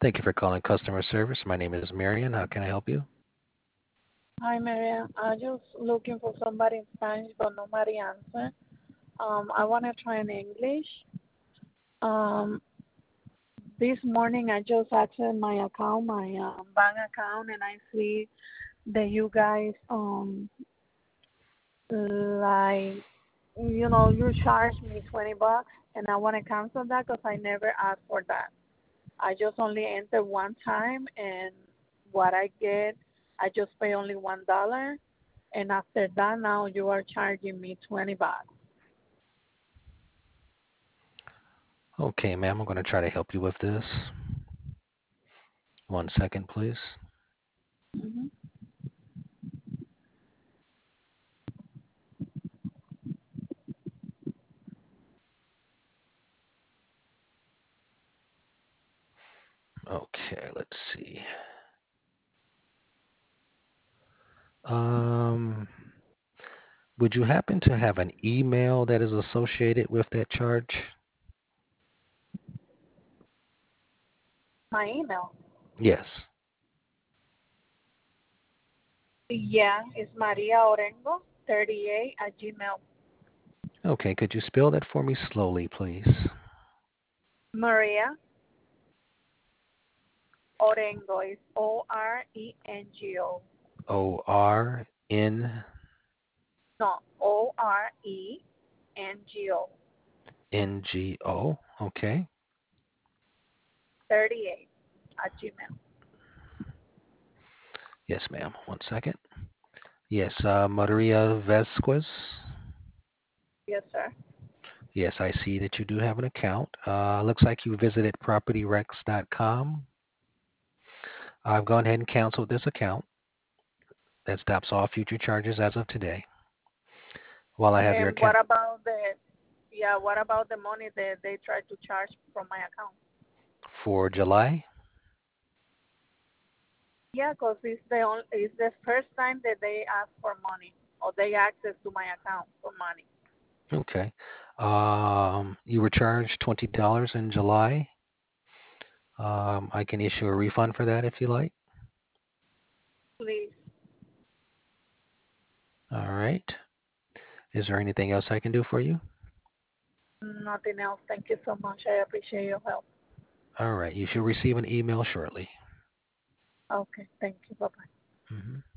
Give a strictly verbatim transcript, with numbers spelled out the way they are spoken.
Thank you for calling customer service. My name is Marion. How can I help you? Hi, Maria. I'm just looking for somebody in Spanish, but nobody answer. Um, I want to try in English. Um, this morning I just accessed my account, my um, bank account, and I see that you guys um like you know you charge me twenty bucks, and I want to cancel that because I never asked for that. I just only enter one time, and what I get, I just pay only one dollar, and after that, now you are charging me twenty bucks. Okay, ma'am, I'm going to try to help you with this. One second, please. Mm-hmm. Okay, let's see. Um, would you happen to have an email that is associated with that charge? My email, Yes. yeah, it's Maria Orengo thirty-eight at Gmail. Okay, could you spell that for me slowly, please? Maria Orengo is O R E N G O. O R N No, O R E N G O. N G O. Okay. thirty-eight at Gmail. Yes, ma'am. One second. Yes, uh, Maria Vasquez. Yes, sir. Yes, I see that you do have an account. Uh, looks like you visited property rex dot com. I've gone ahead and canceled this account. That stops all future charges as of today. While I have your And what account about the, yeah, what about the money that they try to charge from my account? for July. Yeah, because it's the only, it's the first time that they ask for money or they access to my account for money. Okay. Um, you were charged twenty dollars in July. Um, I can issue a refund for that if you like. Please, All right. Is there anything else I can do for you? nothing else. Thank you so much. I appreciate your help. All right. You should receive an email shortly. Okay, thank you. Bye bye. Mhm.